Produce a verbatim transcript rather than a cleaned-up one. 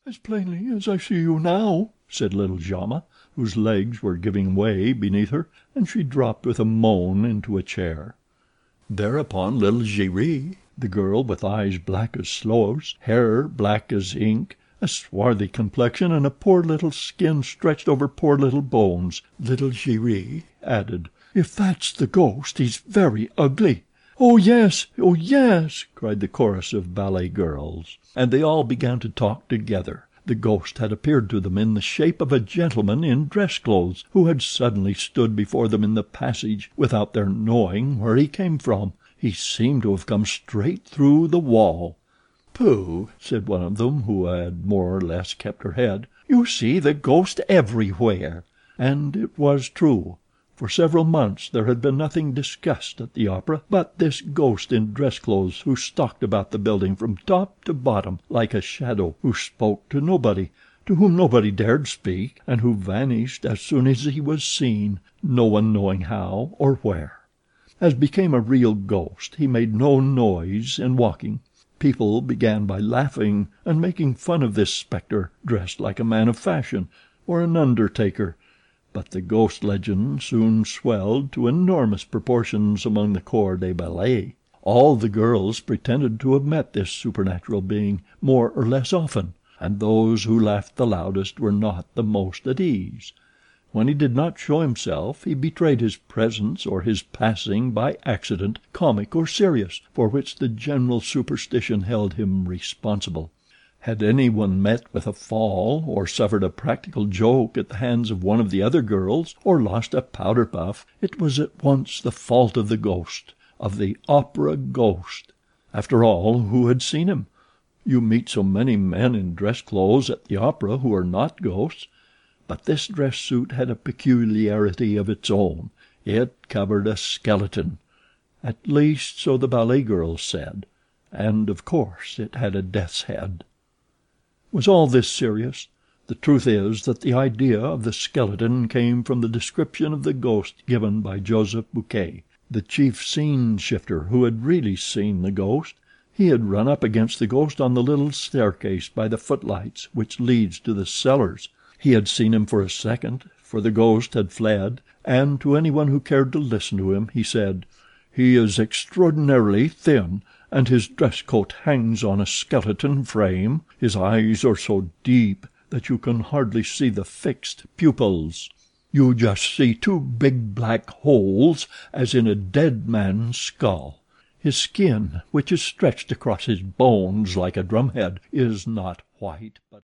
"As plainly as I see you now," said little Djama, whose legs were giving way beneath her, and she dropped with a moan into a chair. Thereupon little Giry, the girl with eyes black as sloes, hair black as ink, a swarthy complexion, and a poor little skin stretched over poor little bones, little Giry added: "If that's the ghost he's very ugly." "Oh, yes! Oh, yes!" cried the chorus of ballet girls, and they all began to talk together. The ghost had appeared to them in the shape of a gentleman in dress clothes, who had suddenly stood before them in the passage without their knowing where he came from. He seemed to have come straight through the wall. "Pooh!" said one of them, who had more or less kept her head. "You see the ghost everywhere." And it was true. For several months there had been nothing discussed at the opera but this ghost in dress clothes who stalked about the building from top to bottom like a shadow, who spoke to nobody, to whom nobody dared speak, and who vanished as soon as he was seen, no one knowing how or where. As became a real ghost, he made no noise in walking. People began by laughing and making fun of this spectre dressed like a man of fashion or an undertaker. But the ghost legend soon swelled to enormous proportions among the corps de ballet. All the girls pretended to have met this supernatural being more or less often, and those who laughed the loudest were not the most at ease. When he did not show himself he betrayed his presence or his passing by accident, comic or serious, for which the general superstition held him responsible. Had anyone met with a fall, or suffered a practical joke at the hands of one of the other girls, or lost a powder puff, it was at once the fault of the ghost, of the opera ghost. After all, who had seen him? You meet so many men in dress clothes at the opera who are not ghosts. But this dress suit had a peculiarity of its own. It covered a skeleton. At least so the ballet girls said. And of course it had a death's head. Was all this serious? The truth is that the idea of the skeleton came from the description of the ghost given by Joseph Buquet, the chief scene shifter, who had really seen the ghost. He had run up against the ghost on the little staircase by the footlights which leads to the cellars. He had seen him for a second, for the ghost had fled, and to anyone who cared to listen to him he said: "He is extraordinarily thin, and his dress coat hangs on a skeleton frame. His eyes are so deep that you can hardly see the fixed pupils. You just see two big black holes as in a dead man's skull. His skin, which is stretched across his bones like a drumhead, is not white but